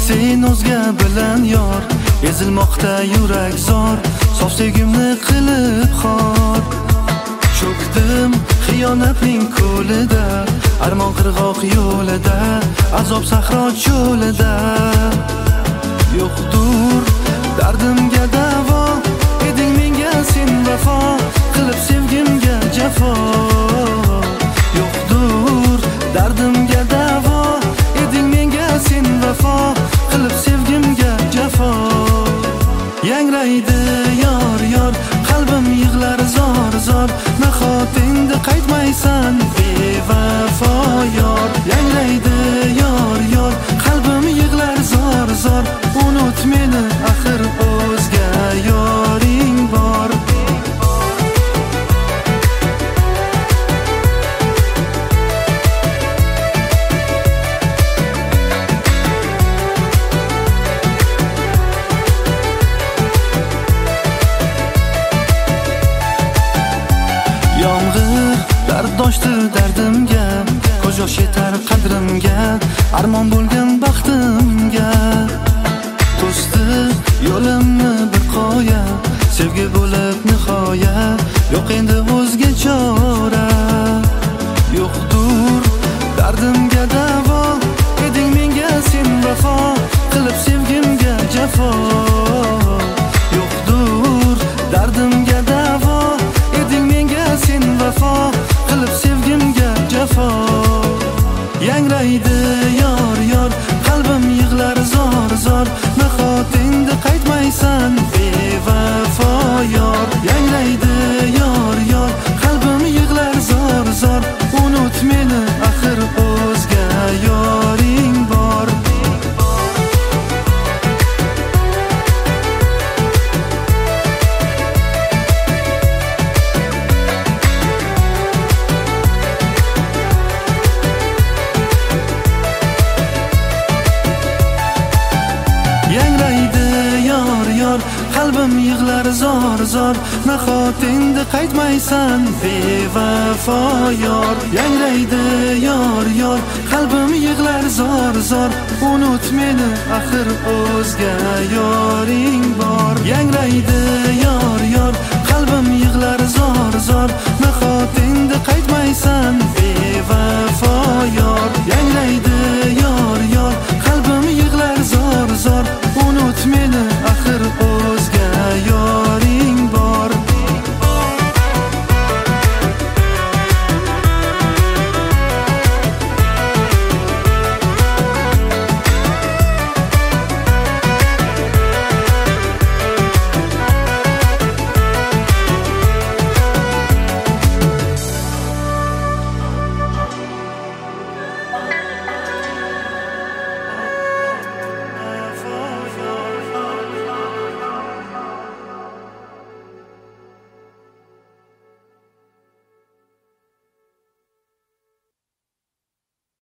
sen o'zga bilan yor, ezilmoqda yurak zor, sof sevgimni qilib xor. Cho'kdim xiyonatning ko'lida, armon qirg'oq yo'lida, azob sahro cho'lida. Yo'qdur dardimga davo, eding menga sen vafo, qilib sevgimga jafo. Yo'qdur dardimga davo, eding menga sen vafo, qilib sevgimga jafo. Yangraydi yor yor, qalbim yig'lar zor zor, nahot endi qaytmaysan bevafo yor. Yangraydi yor yor, qalbim yig'lar zor zor, unut meni axir o'zga yoring bor. Yomg'ir darddoshdi dardimga, ko'z yosh yetar qadrimga, armon bo'lgan baxtimga. To'sdi yo'limni bir qoya, sevgi bo'lib nihoya, yo'q endi o'zga chora. Yo'qdur dardimga davo, eding menga sen vafo, qilib sevgimga jafo. Yo'qdur dardimga davo, eding menga sen vafo, qilib sevgimga jafo. Yangraydi yor yor, qalbim yig'lar zor zor, nahot endi qaytmaysan bevafo yor. Yangraydi yor yor, qalbim yig'lar zor zor, unut meni axir o'zga yoring bor. Yangraydi yor yor, qalbim yig'lar zor zor, nahot endi qaytmaysan bevafo yor. Yangraydi yor yor, qalbim yig'lar zor zor, unut meni axir o'zga yoring bor. Yangraydi yor yor, qalbim yig'lar zor zor, nahot endi qaytmaysan